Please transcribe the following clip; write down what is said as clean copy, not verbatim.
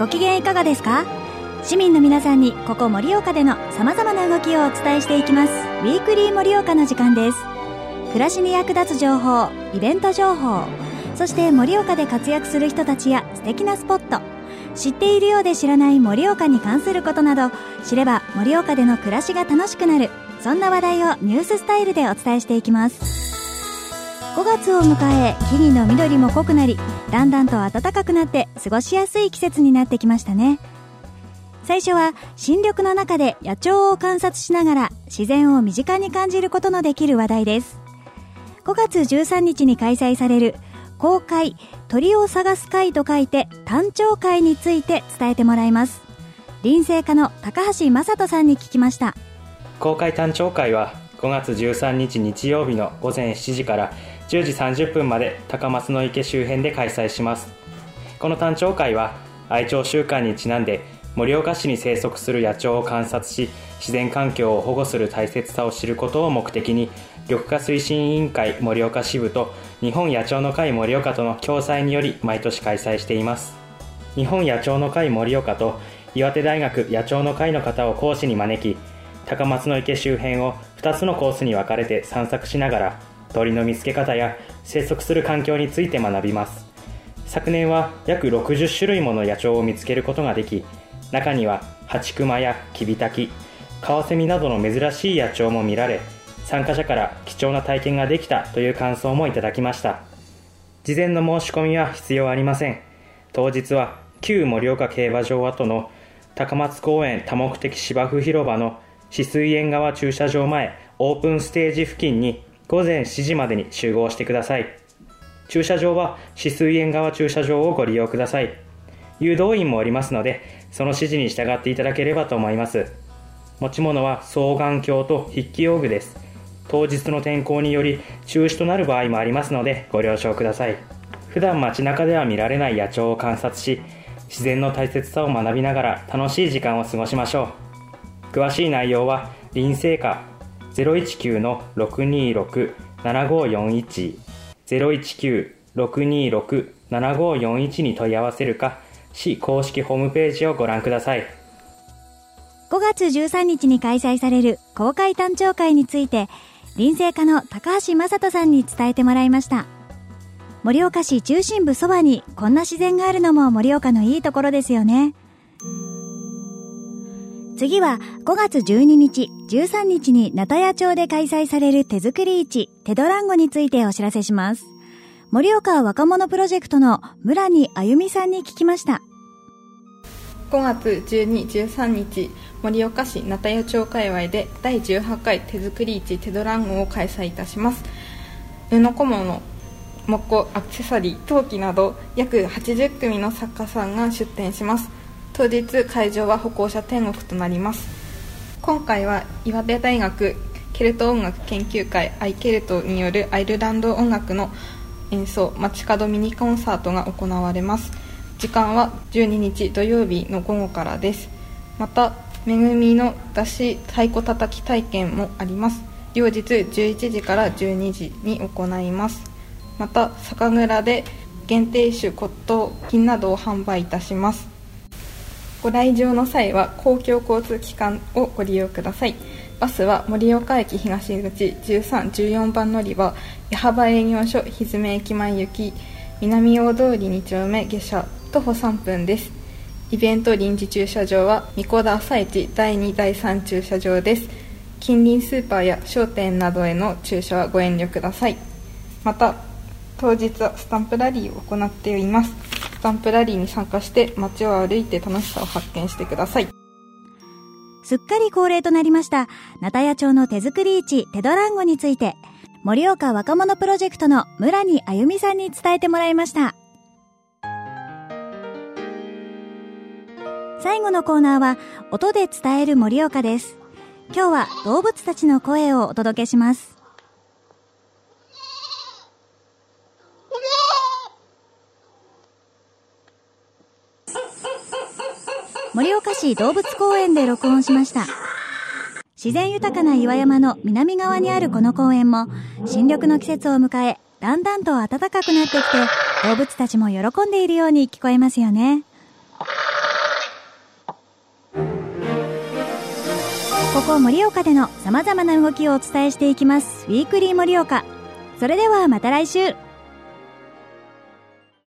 ご機嫌いかがですか？市民の皆さんにここ盛岡での様々な動きをお伝えしていきます。ウィークリー盛岡の時間です。暮らしに役立つ情報、イベント情報、そして盛岡で活躍する人たちや素敵なスポット、知っているようで知らない盛岡に関することなど、知れば盛岡での暮らしが楽しくなる、そんな話題をニューススタイルでお伝えしていきます。5月を迎え、木々の緑も濃くなり、だんだんと暖かくなって過ごしやすい季節になってきましたね。最初は新緑の中で野鳥を観察しながら自然を身近に感じることのできる話題です。5月13日に開催される公開鳥を探す会と書いて単鳥会について伝えてもらいます。林生家の高橋正人さんに聞きました。 公開単鳥会は5月13日日曜日の午前7時から10時30分まで高松の池周辺で開催します。この単鳥会は愛鳥週間にちなんで盛岡市に生息する野鳥を観察し、自然環境を保護する大切さを知ることを目的に、緑化推進委員会盛岡支部と日本野鳥の会盛岡との共催により毎年開催しています。日本野鳥の会盛岡と岩手大学野鳥の会の方を講師に招き、高松の池周辺を2つのコースに分かれて散策しながら、鳥の見つけ方や生息する環境について学びます。昨年は約60種類もの野鳥を見つけることができ、中にはハチクマやキビタキ、カワセミなどの珍しい野鳥も見られ、参加者から貴重な体験ができたという感想もいただきました。事前の申し込みは必要ありません。当日は旧盛岡競馬場跡の高松公園多目的芝生広場の止水園側駐車場前オープンステージ付近に午前7時までに集合してください。駐車場は止水園側駐車場をご利用ください。誘導員もおりますので、その指示に従っていただければと思います。持ち物は双眼鏡と筆記用具です。当日の天候により中止となる場合もありますのでご了承ください。普段街中では見られない野鳥を観察し、自然の大切さを学びながら楽しい時間を過ごしましょう。詳しい内容は林生家 019-626-7541 019-626-7541 に問い合わせるか、市公式ホームページをご覧ください。 5月13日に開催される公開単鳥会について、林生家の高橋正人さんに伝えてもらいました。盛岡市中心部そばにこんな自然があるのも盛岡のいいところですよね。次は5月12日、13日に名田屋町で開催される手作り市テドランゴについてお知らせします。盛岡若者プロジェクトの村にあゆみさんに聞きました。 5月12、13日、盛岡市名田屋町界隈で第18回手作り市テドランゴを開催いたします。布小物、木工、アクセサリー、陶器など約80組の作家さんが出展します。当日会場は歩行者天国となります。今回は岩手大学ケルト音楽研究会アイケルトによるアイルランド音楽の演奏街角ミニコンサートが行われます。時間は12日土曜日の午後からです。まためぐみの出し太鼓叩き体験もあります。両日11時から12時に行います。また酒蔵で限定種骨董品などを販売いたします。ご来場の際は公共交通機関をご利用ください。バスは盛岡駅東口13、14番乗り場矢幅営業所ひずめ駅前行き南大通り2丁目下車徒歩3分です。イベント臨時駐車場は三子田朝市第2、第3駐車場です。近隣スーパーや商店などへの駐車はご遠慮ください。また当日はスタンプラリーを行っています。スタンプラリーに参加して街を歩いて楽しさを発見してください。 すっかり恒例となりました名田屋町の手作り市テドランゴについて、盛岡若者プロジェクトの村にあゆみさんに伝えてもらいました。最後のコーナーは音で伝える盛岡です。今日は動物たちの声をお届けします。盛岡市動物公園で録音しました。自然豊かな岩山の南側にあるこの公園も新緑の季節を迎え、だんだんと暖かくなってきて、動物たちも喜んでいるように聞こえますよね。 ここ盛岡での様々な動きをお伝えしていきますウィークリー盛岡。それではまた来週。